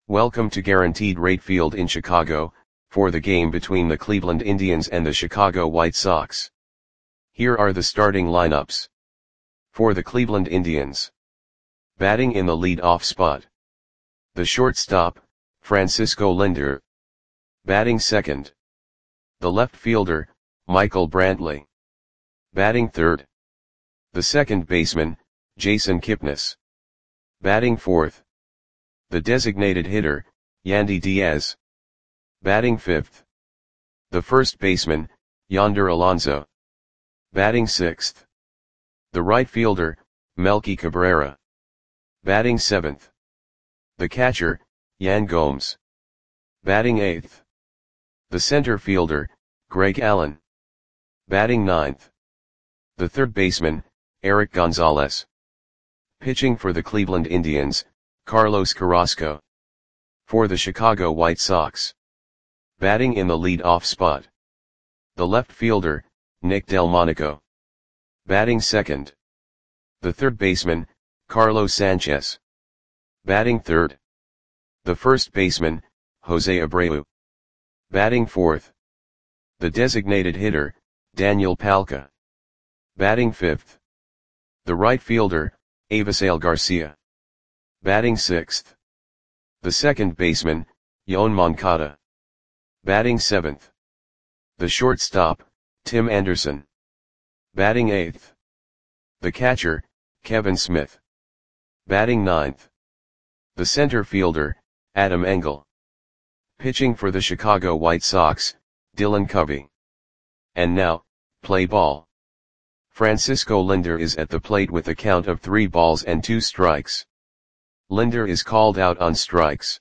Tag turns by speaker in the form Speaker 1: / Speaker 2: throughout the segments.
Speaker 1: Welcome to Guaranteed Rate Field in Chicago, for the game between the Cleveland Indians and the Chicago White Sox. Here are the starting lineups. For the Cleveland Indians. Batting in the lead-off spot. The shortstop, Francisco Lindor. Batting second. The left fielder, Michael Brantley. Batting third. The second baseman, Jason Kipnis. Batting fourth. The designated hitter, Yandy Diaz. Batting fifth. The first baseman, Yonder Alonso. Batting sixth. The right fielder, Melky Cabrera. Batting seventh. The catcher, Yan Gomes. Batting eighth. The center fielder, Greg Allen. Batting ninth. The third baseman, Eric Gonzalez. Pitching for the Cleveland Indians, Carlos Carrasco. For the Chicago White Sox. Batting in the lead-off spot. The left fielder, Nick Delmonico. Batting second. The third baseman, Carlos Sanchez. Batting third. The first baseman, Jose Abreu. Batting fourth. The designated hitter, Daniel Palka. Batting fifth. The right fielder, Avisail Garcia. Batting sixth. The second baseman, Yoan Moncada. Batting seventh. The shortstop, Tim Anderson. Batting eighth. The catcher, Kevin Smith. Batting ninth. The center fielder, Adam Engel. Pitching for the Chicago White Sox, Dylan Covey. And now, play ball. Francisco Lindor is at the plate with a count of 3 balls and 2 strikes. Lindor is called out on strikes.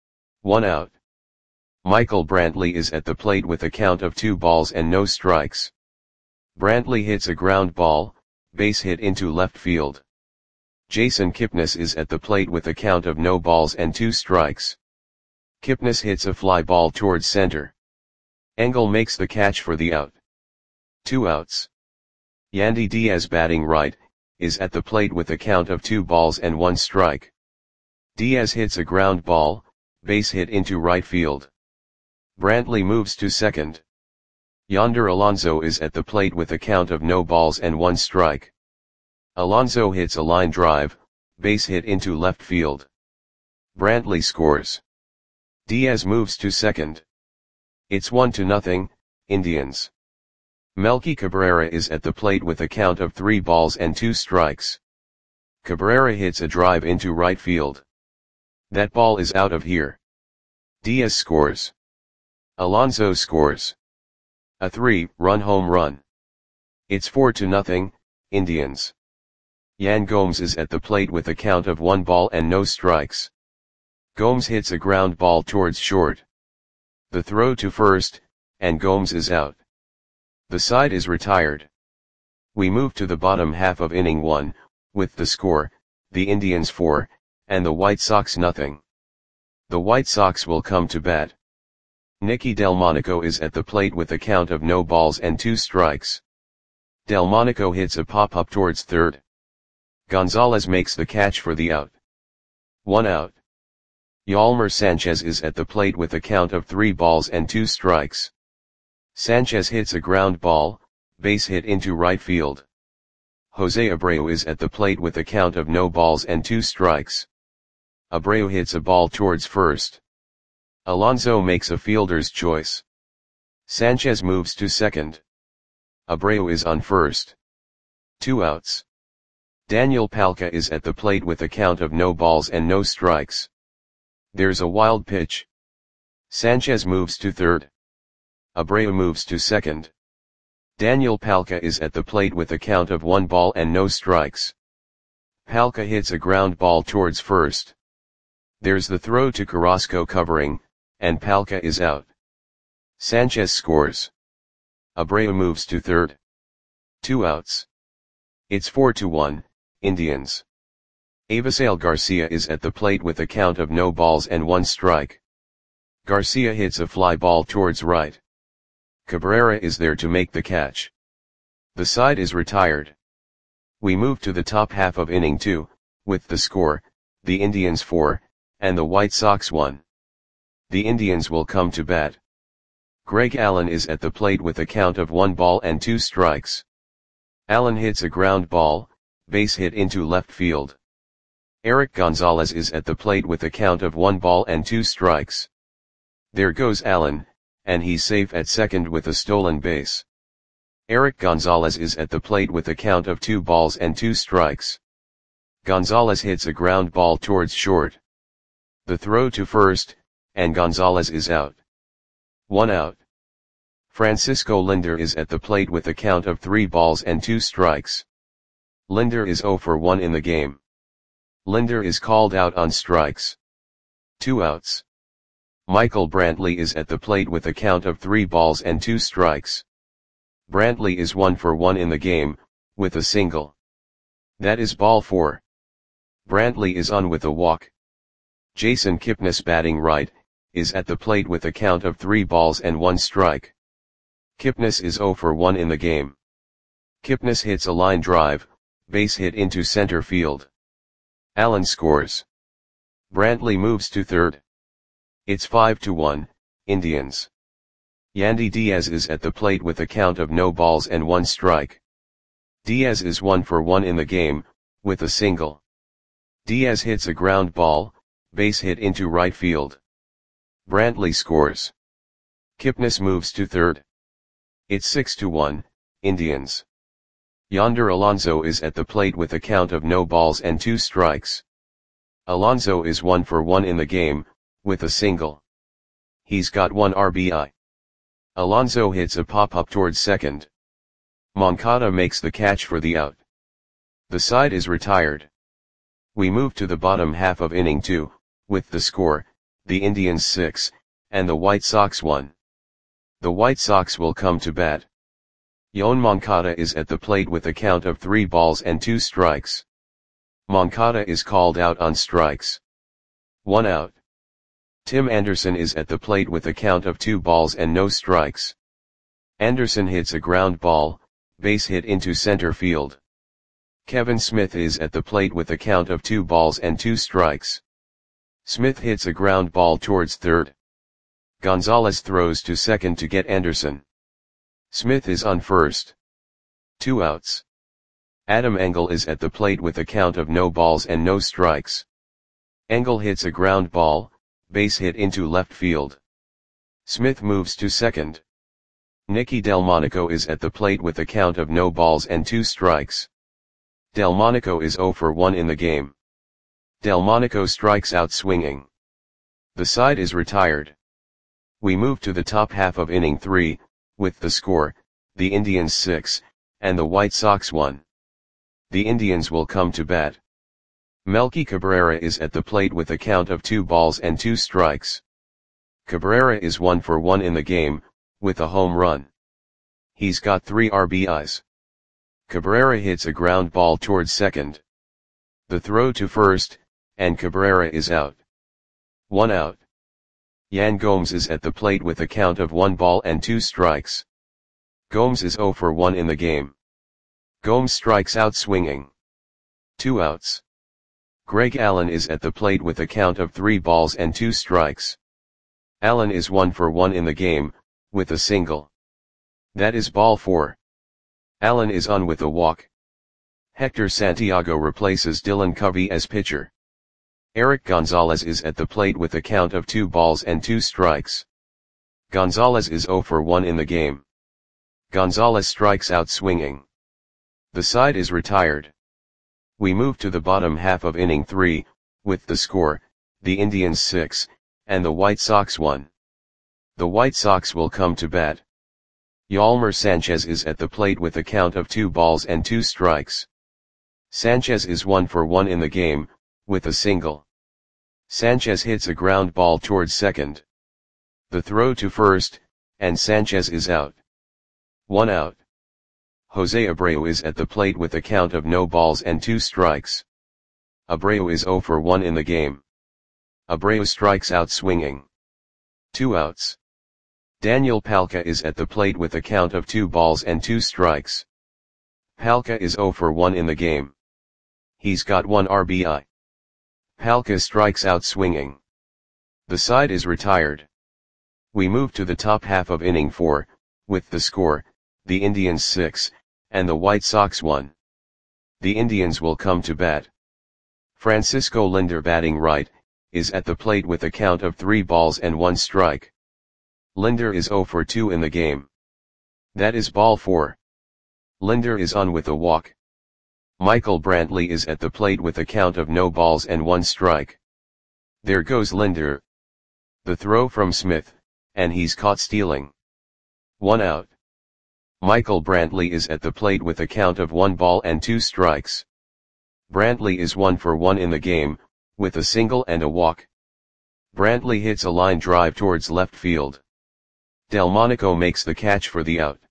Speaker 1: 1 out. Michael Brantley is at the plate with a count of 2 balls and no strikes. Brantley hits a ground ball, base hit into left field. Jason Kipnis is at the plate with a count of no balls and 2 strikes. Kipnis hits a fly ball towards center. Engel makes the catch for the out. 2 outs. Yandy Diaz, batting right, is at the plate with a count of 2 balls and 1 strike. Diaz hits a ground ball, base hit into right field. Brantley moves to second. Yonder Alonso is at the plate with a count of no balls and 1 strike. Alonso hits a line drive, base hit into left field. Brantley scores. Diaz moves to second. It's 1-0, Indians. Melky Cabrera is at the plate with a count of 3 balls and 2 strikes. Cabrera hits a drive into right field. That ball is out of here. Diaz scores. Alonso scores. A 3-run home run. It's 4-0, Indians. Yan Gomes is at the plate with a count of 1 ball and no strikes. Gomes hits a ground ball towards short. The throw to first, and Gomes is out. The side is retired. We move to the bottom half of inning 1, with the score, the Indians 4, and the White Sox 0. The White Sox will come to bat. Nicky Delmonico is at the plate with a count of no balls and 2 strikes. Delmonico hits a pop-up towards third. Gonzalez makes the catch for the out. 1 out. Yolmer Sanchez is at the plate with a count of 3 balls and 2 strikes. Sanchez hits a ground ball, base hit into right field. Jose Abreu is at the plate with a count of no balls and 2 strikes. Abreu hits a ball towards first. Alonso makes a fielder's choice. Sanchez moves to second. Abreu is on first. 2 outs. Daniel Palka is at the plate with a count of no balls and no strikes. There's a wild pitch. Sanchez moves to third. Abreu moves to second. Daniel Palka is at the plate with a count of 1 ball and no strikes. Palka hits a ground ball towards first. There's the throw to Carrasco covering, and Palka is out. Sanchez scores. Abreu moves to third. 2 outs. It's 4-1, Indians. Avisail Garcia is at the plate with a count of no balls and 1 strike. Garcia hits a fly ball towards right. Cabrera is there to make the catch. The side is retired. We move to the top half of inning 2, with the score, the Indians 4, and the White Sox 1. The Indians will come to bat. Greg Allen is at the plate with a count of 1 ball and 2 strikes. Allen hits a ground ball, base hit into left field. Eric Gonzalez is at the plate with a count of 1 ball and 2 strikes. There goes Allen, and he's safe at second with a stolen base. Eric Gonzalez is at the plate with a count of 2 balls and 2 strikes. Gonzalez hits a ground ball towards short. The throw to first, and Gonzalez is out. 1 out. Francisco Linder is at the plate with a count of 3 balls and 2 strikes. Linder is 0 for 1 in the game. Linder is called out on strikes. 2 outs. Michael Brantley is at the plate with a count of 3 balls and 2 strikes. Brantley is 1 for 1 in the game, with a single. That is ball 4. Brantley is on with a walk. Jason Kipnis, batting right, is at the plate with a count of 3 balls and 1 strike. Kipnis is 0 for 1 in the game. Kipnis hits a line drive, base hit into center field. Allen scores. Brantley moves to third. It's 5-1, Indians. Yandy Diaz is at the plate with a count of no balls and 1 strike. Diaz is 1 for 1 in the game, with a single. Diaz hits a ground ball, base hit into right field. Brantley scores. Kipnis moves to third. It's 6-1, Indians. Yonder Alonso is at the plate with a count of no balls and 2 strikes. Alonso is 1 for 1 in the game, with a single. He's got 1 RBI. Alonso hits a pop-up towards second. Moncada makes the catch for the out. The side is retired. We move to the bottom half of inning 2, with the score, the Indians 6, and the White Sox 1. The White Sox will come to bat. Yoan Moncada is at the plate with a count of 3 balls and 2 strikes. Moncada is called out on strikes. 1 out. Tim Anderson is at the plate with a count of 2 balls and no strikes. Anderson hits a ground ball, base hit into center field. Kevin Smith is at the plate with a count of 2 balls and 2 strikes. Smith hits a ground ball towards third. Gonzalez throws to second to get Anderson. Smith is on first. 2 outs. Adam Engel is at the plate with a count of no balls and no strikes. Engel hits a ground ball, base hit into left field. Smith moves to second. Nicky Delmonico is at the plate with a count of no balls and 2 strikes. Delmonico is 0 for 1 in the game. Delmonico strikes out swinging. The side is retired. We move to the top half of inning 3, with the score, the Indians 6, and the White Sox 1. The Indians will come to bat. Melky Cabrera is at the plate with a count of 2 balls and 2 strikes. Cabrera is 1 for 1 in the game, with a home run. He's got 3 RBIs. Cabrera hits a ground ball towards second. The throw to first, and Cabrera is out. 1 out. Yan Gomes is at the plate with a count of 1 ball and 2 strikes. Gomes is 0 for 1 in the game. Gomes strikes out swinging. 2 outs. Greg Allen is at the plate with a count of 3 balls and 2 strikes. Allen is 1 for 1 in the game, with a single. That is ball 4. Allen is on with a walk. Hector Santiago replaces Dylan Covey as pitcher. Eric Gonzalez is at the plate with a count of 2 balls and 2 strikes. Gonzalez is 0 for 1 in the game. Gonzalez strikes out swinging. The side is retired. We move to the bottom half of inning 3, with the score, the Indians 6, and the White Sox 1. The White Sox will come to bat. Yolmer Sanchez is at the plate with a count of 2 balls and 2 strikes. Sanchez is 1 for 1 in the game, with a single. Sanchez hits a ground ball towards second. The throw to first, and Sanchez is out. 1 out. Jose Abreu is at the plate with a count of no balls and 2 strikes. Abreu is 0 for 1 in the game. Abreu strikes out swinging. 2 outs. Daniel Palka is at the plate with a count of 2 balls and 2 strikes. Palka is 0 for 1 in the game. He's got 1 RBI. Palka strikes out swinging. The side is retired. We move to the top half of inning 4, with the score, the Indians 6, and the White Sox 1. The Indians will come to bat. Francisco Lindor, batting right, is at the plate with a count of 3 balls and 1 strike. Lindor is 0 for 2 in the game. That is ball 4. Lindor is on with a walk. Michael Brantley is at the plate with a count of no balls and 1 strike. There goes Lindor. The throw from Smith, and he's caught stealing. 1 out. Michael Brantley is at the plate with a count of 1 ball and 2 strikes. Brantley is 1 for 1 in the game, with a single and a walk. Brantley hits a line drive towards left field. Delmonico makes the catch for the out.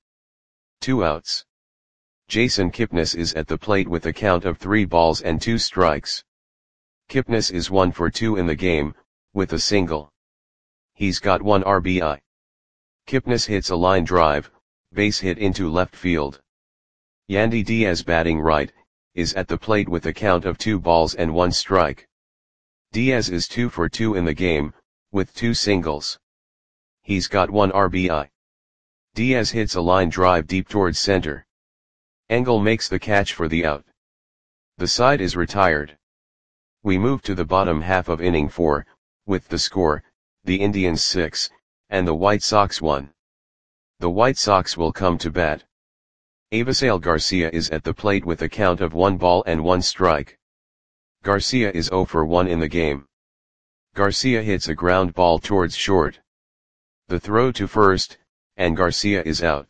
Speaker 1: 2 outs. Jason Kipnis is at the plate with a count of 3 balls and 2 strikes. Kipnis is 1 for 2 in the game, with a single. He's got 1 RBI. Kipnis hits a line drive, base hit into left field. Yandy Diaz, batting right, is at the plate with a count of 2 balls and 1 strike. Diaz is 2 for 2 in the game, with 2 singles. He's got 1 RBI. Diaz hits a line drive deep towards center. Engel makes the catch for the out. The side is retired. We move to the bottom half of inning 4, with the score, the Indians 6, and the White Sox 1. The White Sox will come to bat. Avisail Garcia is at the plate with a count of 1 ball and 1 strike. Garcia is 0 for 1 in the game. Garcia hits a ground ball towards short. The throw to first, and Garcia is out.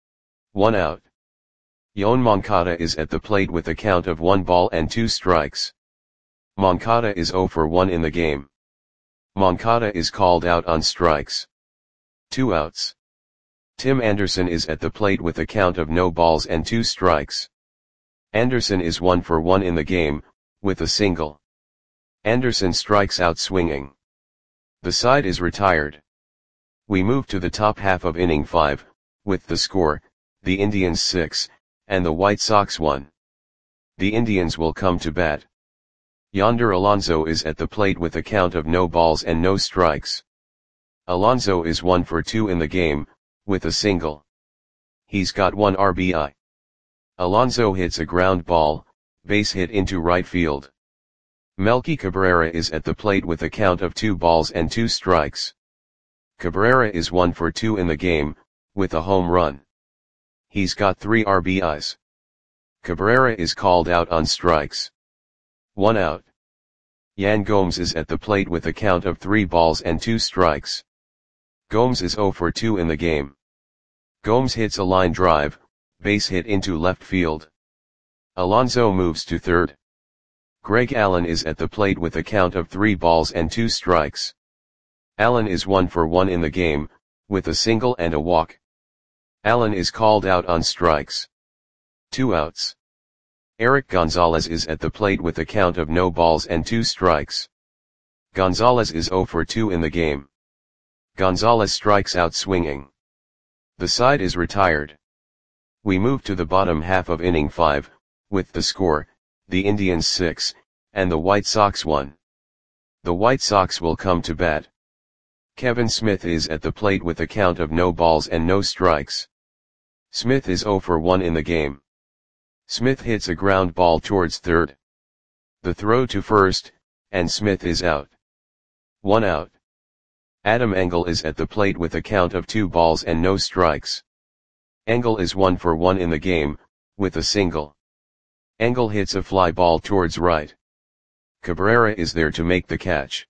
Speaker 1: 1 out. Yoan Moncada is at the plate with a count of 1 ball and 2 strikes. Moncada is 0 for 1 in the game. Moncada is called out on strikes. 2 outs. Tim Anderson is at the plate with a count of no balls and 2 strikes. Anderson is 1 for 1 in the game, with a single. Anderson strikes out swinging. The side is retired. We move to the top half of inning 5, with the score, the Indians 6, and the White Sox 1. The Indians will come to bat. Yonder Alonso is at the plate with a count of no balls and no strikes. Alonso is 1 for 2 in the game, with a single. He's got 1 RBI. Alonso hits a ground ball, base hit into right field. Melky Cabrera is at the plate with a count of 2 balls and 2 strikes. Cabrera is 1 for 2 in the game, with a home run. He's got 3 RBIs. Cabrera is called out on strikes. 1 out. Yan Gomes is at the plate with a count of 3 balls and 2 strikes. Gomes is 0 for 2 in the game. Gomes hits a line drive, base hit into left field. Alonso moves to third. Greg Allen is at the plate with a count of 3 balls and 2 strikes. Allen is 1 for 1 in the game, with a single and a walk. Allen is called out on strikes. 2 outs. Eric Gonzalez is at the plate with a count of no balls and 2 strikes. Gonzalez is 0 for 2 in the game. Gonzalez strikes out swinging. The side is retired. We move to the bottom half of inning 5, with the score, the Indians 6, and the White Sox 1. The White Sox will come to bat. Kevin Smith is at the plate with a count of no balls and no strikes. Smith is 0 for 1 in the game. Smith hits a ground ball towards third. The throw to first, and Smith is out. 1 out. Adam Engel is at the plate with a count of 2 balls and no strikes. Engel is 1 for 1 in the game, with a single. Engel hits a fly ball towards right. Cabrera is there to make the catch.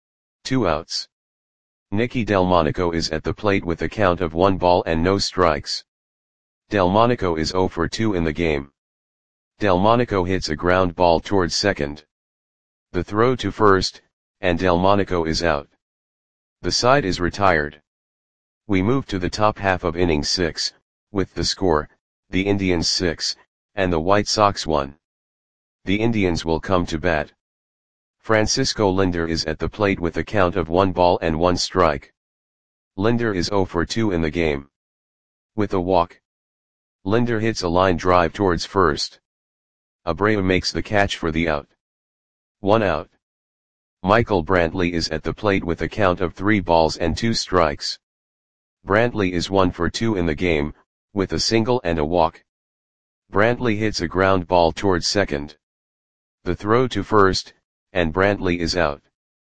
Speaker 1: 2 outs. Nicky Delmonico is at the plate with a count of 1 ball and no strikes. Delmonico is 0 for 2 in the game. Delmonico hits a ground ball towards second. The throw to first, and Delmonico is out. The side is retired. We move to the top half of inning 6, with the score, the Indians 6, and the White Sox 1. The Indians will come to bat. Francisco Lindor is at the plate with a count of 1 ball and 1 strike. Lindor is 0 for 2 in the game. With a walk. Lindor hits a line drive towards first. Abreu makes the catch for the out. 1 out. Michael Brantley is at the plate with a count of 3 balls and 2 strikes. Brantley is 1 for 2 in the game, with a single and a walk. Brantley hits a ground ball towards second. The throw to first, and Brantley is out.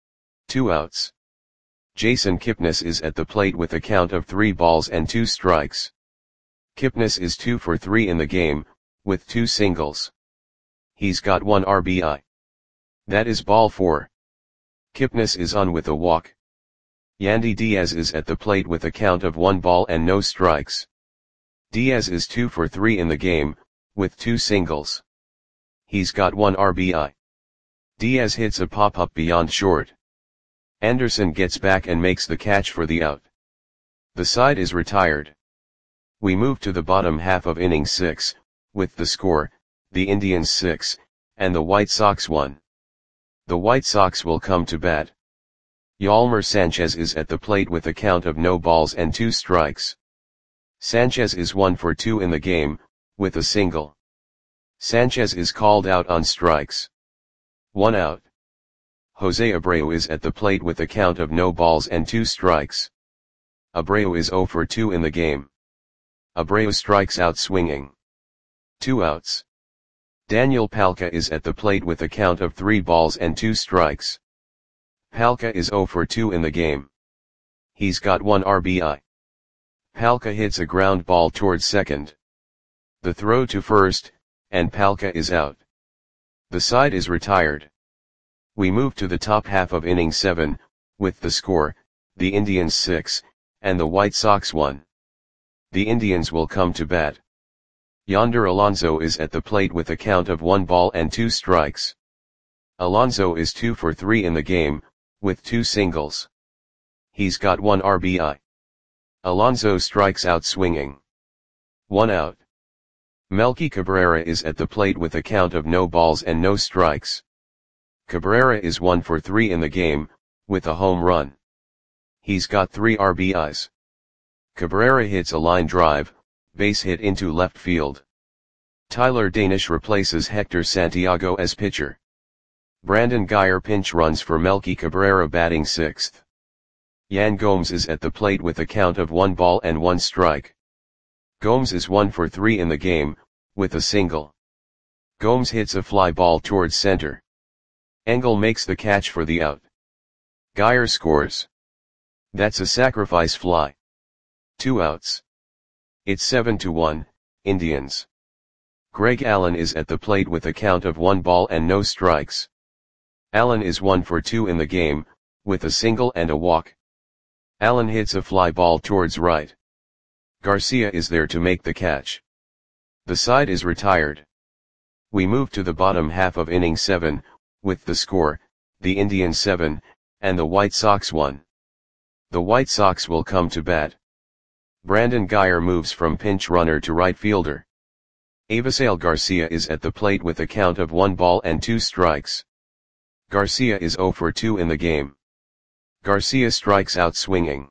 Speaker 1: 2 outs. Jason Kipnis is at the plate with a count of 3 balls and 2 strikes. Kipnis is 2 for 3 in the game, with 2 singles. He's got 1 RBI. That is ball 4. Kipnis is on with a walk. Yandy Diaz is at the plate with a count of 1 ball and no strikes. Diaz is 2 for 3 in the game, with 2 singles. He's got 1 RBI. Diaz hits a pop-up beyond short. Anderson gets back and makes the catch for the out. The side is retired. We move to the bottom half of inning 6, with the score, the Indians 6, and the White Sox 1. The White Sox will come to bat. Yolmer Sanchez is at the plate with a count of no balls and 2 strikes. Sanchez is 1 for 2 in the game, with a single. Sanchez is called out on strikes. 1 out. Jose Abreu is at the plate with a count of no balls and 2 strikes. Abreu is 0 for 2 in the game. Abreu strikes out swinging. 2 outs. Daniel Palka is at the plate with a count of 3 balls and 2 strikes. Palka is 0 for 2 in the game. He's got 1 RBI. Palka hits a ground ball towards second. The throw to first, and Palka is out. The side is retired. We move to the top half of inning 7, with the score, the Indians 6, and the White Sox 1. The Indians will come to bat. Yonder Alonso is at the plate with a count of 1 ball and 2 strikes. Alonso is 2 for 3 in the game, with 2 singles. He's got 1 RBI. Alonso strikes out swinging. 1 out. Melky Cabrera is at the plate with a count of no balls and no strikes. Cabrera is 1 for 3 in the game, with a home run. He's got 3 RBIs. Cabrera hits a line drive, base hit into left field. Tyler Danish replaces Hector Santiago as pitcher. Brandon Guyer pinch runs for Melky Cabrera batting 6th. Yan Gomes is at the plate with a count of 1 ball and 1 strike. Gomes is 1 for 3 in the game, with a single. Gomes hits a fly ball towards center. Engel makes the catch for the out. Guyer scores. That's a sacrifice fly. 2 outs. It's 7-1, Indians. Greg Allen is at the plate with a count of 1 ball and no strikes. Allen is 1 for 2 in the game, with a single and a walk. Allen hits a fly ball towards right. Garcia is there to make the catch. The side is retired. We move to the bottom half of inning 7, with the score, the Indians 7, and the White Sox 1. The White Sox will come to bat. Brandon Guyer moves from pinch runner to right fielder. Avisail Garcia is at the plate with a count of 1 ball and 2 strikes. Garcia is 0 for 2 in the game. Garcia strikes out swinging.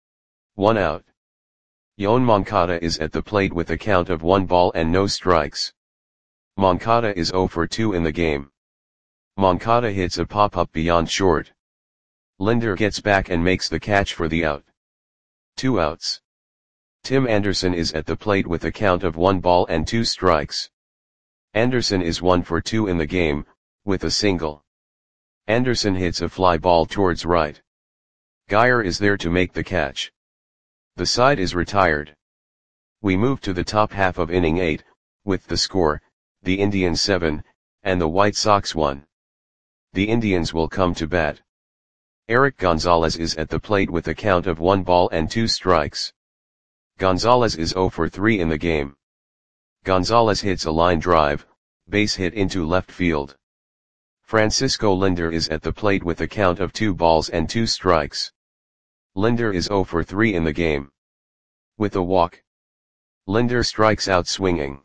Speaker 1: 1 out. Yoan Moncada is at the plate with a count of 1 ball and no strikes. Moncada is 0 for 2 in the game. Moncada hits a pop-up beyond short. Linder gets back and makes the catch for the out. 2 outs. Tim Anderson is at the plate with a count of 1 ball and 2 strikes. Anderson is 1 for 2 in the game, with a single. Anderson hits a fly ball towards right. Guyer is there to make the catch. The side is retired. We move to the top half of inning 8, with the score, the Indians 7, and the White Sox 1. The Indians will come to bat. Eric Gonzalez is at the plate with a count of 1 ball and 2 strikes. Gonzalez is 0 for 3 in the game. Gonzalez hits a line drive, base hit into left field. Francisco Linder is at the plate with a count of 2 balls and 2 strikes. Linder is 0 for 3 in the game. With a walk. Linder strikes out swinging.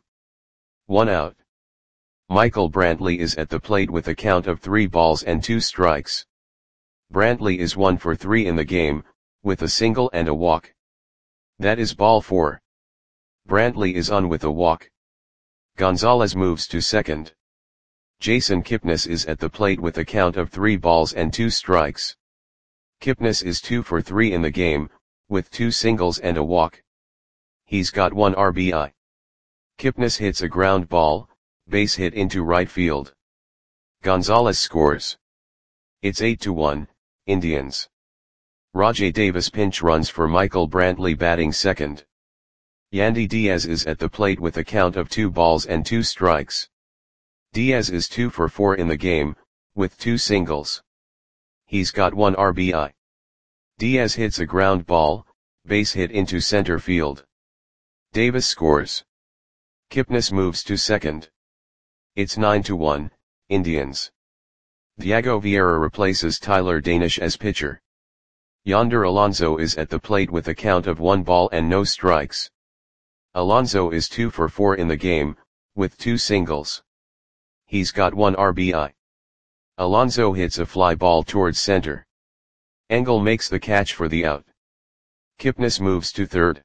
Speaker 1: 1 out. Michael Brantley is at the plate with a count of 3 balls and 2 strikes. Brantley is 1 for 3 in the game, with a single and a walk. That is ball 4. Brantley is on with a walk. Gonzalez moves to second. Jason Kipnis is at the plate with a count of 3 balls and 2 strikes. Kipnis is 2 for 3 in the game, with 2 singles and a walk. He's got 1 RBI. Kipnis hits a ground ball, base hit into right field. Gonzalez scores. It's 8-1, Indians. Rajai Davis pinch runs for Michael Brantley batting second. Yandy Diaz is at the plate with a count of 2 balls and 2 strikes. Diaz is 2 for 4 in the game, with 2 singles. He's got 1 RBI. Diaz hits a ground ball, base hit into center field. Davis scores. Kipnis moves to second. It's 9-1, Indians. Diego Vieira replaces Tyler Danish as pitcher. Yonder Alonso is at the plate with a count of 1 ball and no strikes. Alonso is 2 for 4 in the game, with 2 singles. He's got 1 RBI. Alonso hits a fly ball towards center. Engel makes the catch for the out. Kipnis moves to third.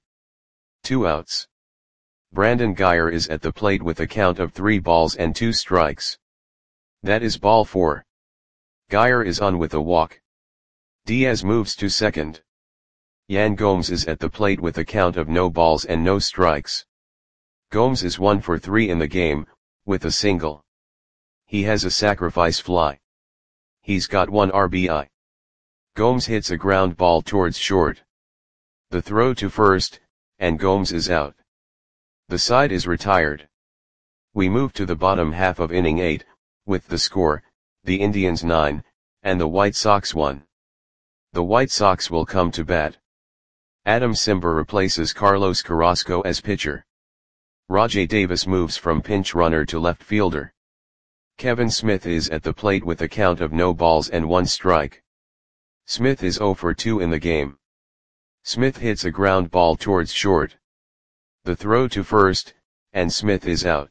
Speaker 1: 2 outs. Brandon Guyer is at the plate with a count of 3 balls and 2 strikes. That is ball 4. Guyer is on with a walk. Diaz moves to second. Yan Gomes is at the plate with a count of no balls and no strikes. Gomes is 1 for 3 in the game, with a single. He has a sacrifice fly. He's got 1 RBI. Gomes hits a ground ball towards short. The throw to first, and Gomes is out. The side is retired. We move to the bottom half of inning 8, with the score, the Indians 9, and the White Sox 1. The White Sox will come to bat. Adam Simber replaces Carlos Carrasco as pitcher. Rajai Davis moves from pinch runner to left fielder. Kevin Smith is at the plate with a count of no balls and 1 strike. Smith is 0 for 2 in the game. Smith hits a ground ball towards short. The throw to first, and Smith is out.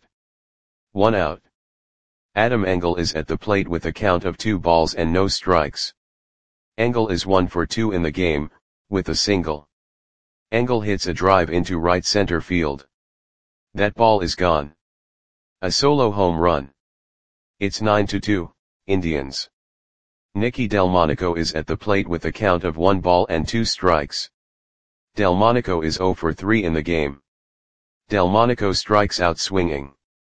Speaker 1: 1 out. Adam Engel is at the plate with a count of 2 balls and no strikes. Engel is 1 for 2 in the game, with a single. Engel hits a drive into right center field. That ball is gone. A solo home run. It's 9-2, Indians. Nicky Delmonico is at the plate with a count of 1 ball and 2 strikes. Delmonico is 0 for 3 in the game. Delmonico strikes out swinging.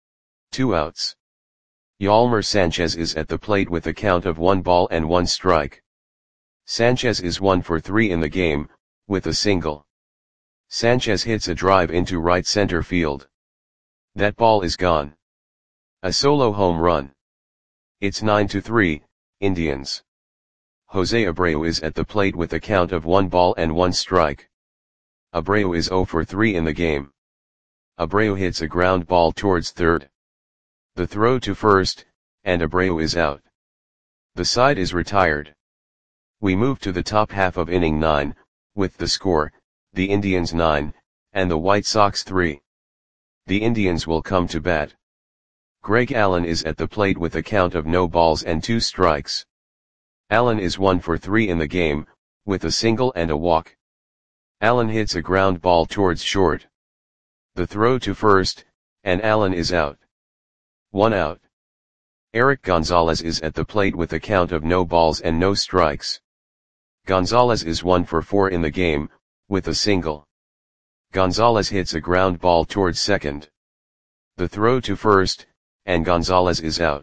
Speaker 1: 2 outs. Yolmer Sanchez is at the plate with a count of 1 ball and 1 strike. Sanchez is 1 for 3 in the game, with a single. Sanchez hits a drive into right center field. That ball is gone. A solo home run. It's 9-3, Indians. Jose Abreu is at the plate with a count of 1 ball and 1 strike. Abreu is 0 for 3 in the game. Abreu hits a ground ball towards third. The throw to first, and Abreu is out. The side is retired. We move to the top half of inning 9, with the score, the Indians 9, and the White Sox 3. The Indians will come to bat. Greg Allen is at the plate with a count of no balls and 2 strikes. Allen is 1 for 3 in the game, with a single and a walk. Allen hits a ground ball towards short. The throw to first, and Allen is out. 1 out. Eric Gonzalez is at the plate with a count of no balls and no strikes. Gonzalez is 1 for 4 in the game, with a single. Gonzalez hits a ground ball towards second. The throw to first, and Gonzalez is out.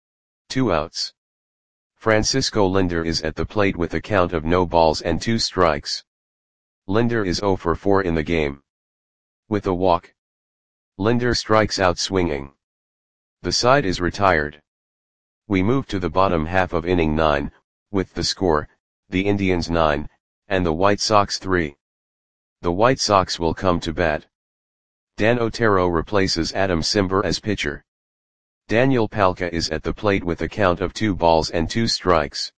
Speaker 1: 2 outs. Francisco Linder is at the plate with a count of no balls and 2 strikes. Linder is 0 for 4 in the game. With a walk. Linder strikes out swinging. The side is retired. We move to the bottom half of inning 9, with the score, the Indians 9, and the White Sox 3. The White Sox will come to bat. Dan Otero replaces Adam Simber as pitcher. Daniel Palka is at the plate with a count of 2 balls and 2 strikes.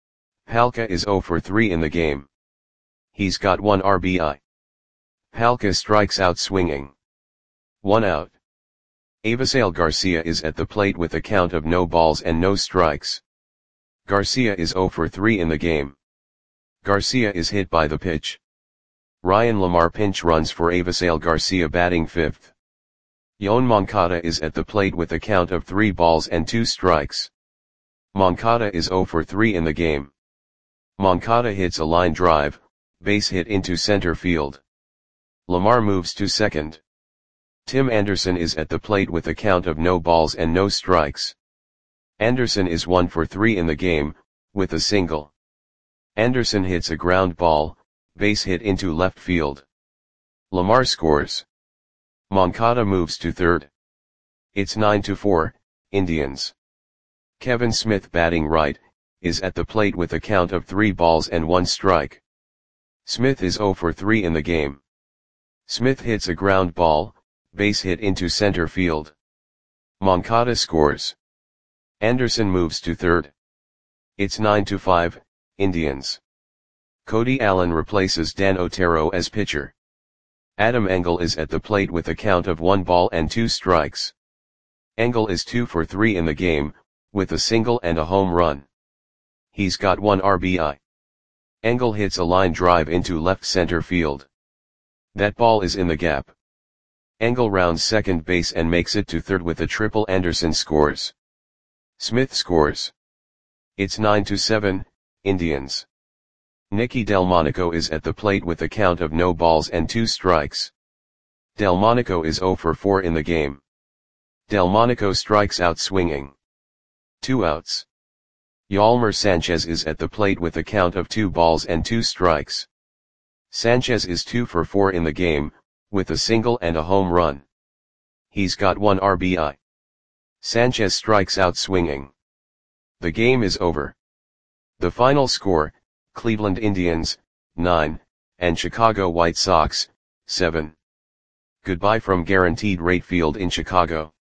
Speaker 1: Palka is 0 for 3 in the game. He's got 1 RBI. Palka strikes out swinging. 1 out. Avisail Garcia is at the plate with a count of no balls and no strikes. Garcia is 0 for 3 in the game. Garcia is hit by the pitch. Ryan Lamar pinch runs for Avisail Garcia batting 5th. Yoan Moncada is at the plate with a count of 3 balls and 2 strikes. Moncada is 0 for 3 in the game. Moncada hits a line drive, base hit into center field. Lamar moves to second. Tim Anderson is at the plate with a count of no balls and no strikes. Anderson is 1 for 3 in the game, with a single. Anderson hits a ground ball, base hit into left field. Lamar scores. Moncada moves to third. It's 9-4, Indians. Kevin Smith, batting right, is at the plate with a count of 3 balls and 1 strike. Smith is 0 for 3 in the game. Smith hits a ground ball, base hit into center field. Moncada scores. Anderson moves to third. It's 9-5, Indians. Cody Allen replaces Dan Otero as pitcher. Adam Engel is at the plate with a count of 1 ball and 2 strikes. Engel is 2 for 3 in the game, with a single and a home run. He's got 1 RBI. Engel hits a line drive into left center field. That ball is in the gap. Engel rounds second base and makes it to third with a triple. Anderson scores. Smith scores. It's 9-7, Indians. Nicky Delmonico is at the plate with a count of no balls and 2 strikes. Delmonico is 0 for 4 in the game. Delmonico strikes out swinging. 2 outs. Yolmer Sanchez is at the plate with a count of 2 balls and 2 strikes. Sanchez is 2 for 4 in the game, with a single and a home run. He's got 1 RBI. Sanchez strikes out swinging. The game is over. The final score, Cleveland Indians, 9, and Chicago White Sox, 7. Goodbye from Guaranteed Rate Field in Chicago.